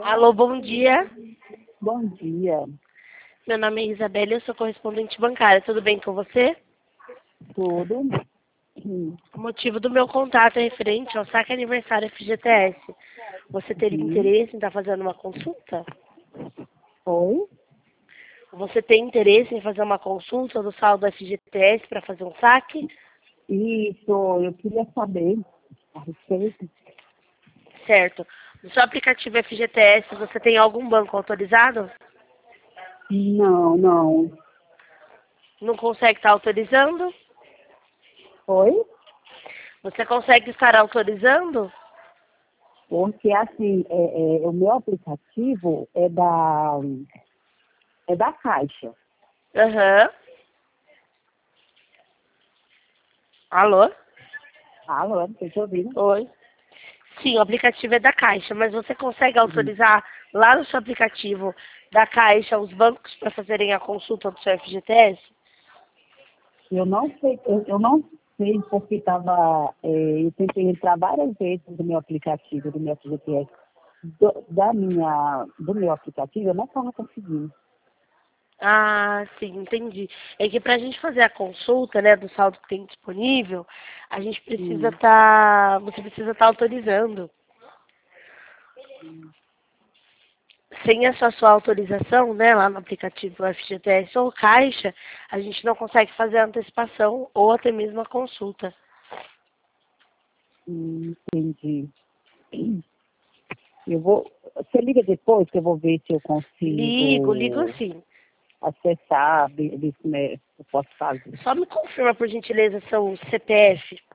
Alô, bom dia. Bom dia. Meu nome é Isabela e eu sou correspondente bancária. Tudo bem com você? Tudo? O motivo do meu contato é referente ao saque aniversário FGTS. Você teria Sim. interesse em estar fazendo uma consulta? Oi? Você tem interesse em fazer uma consulta do saldo FGTS para fazer um saque? Isso, eu queria saber a respeito. Certo. No seu aplicativo FGTS, você tem algum banco autorizado? Não. Não consegue estar autorizando? Oi? Você consegue estar autorizando? Porque assim, o meu aplicativo é da Caixa. Aham. Alô? Alô, não estou te ouvindo. Oi. Sim, o aplicativo é da Caixa, mas você consegue Sim. autorizar lá no seu aplicativo da Caixa os bancos para fazerem a consulta do seu FGTS? Eu não sei porque eu tentei entrar várias vezes no meu aplicativo, do meu FGTS. Do meu aplicativo, eu não estava conseguindo. Ah, sim, entendi. É que para a gente fazer a consulta, né, do saldo que tem disponível, a gente precisa Sim. estar, você precisa estar autorizando. Sem essa sua autorização, né, lá no aplicativo FGTS ou Caixa, a gente não consegue fazer a antecipação ou até mesmo a consulta. Entendi. Você liga depois que eu vou ver se eu Ligo consigo sim. acessar, ver se eu posso fazer. Só me confirma, por gentileza, seu CPF.